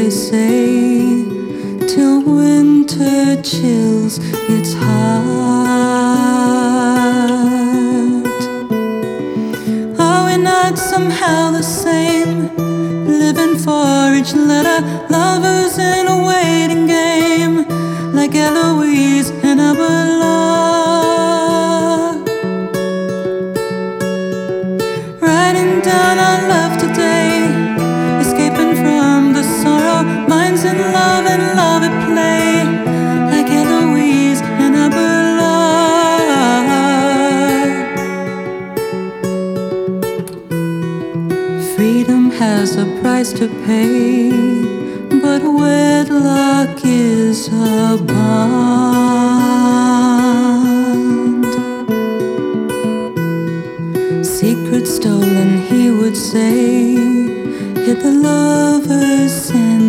they say, till winter chills its heart. Are we not somehow the same, living for each letter, lovers in a waiting game, like Eloise and Abelard, writing down our love today, escaping from the sorrow, minds in love and love at play, like Eloise and Abelard. Freedom has a price to pay, but wedlock is a bond. Secret stolen, he would say, hid the lovers in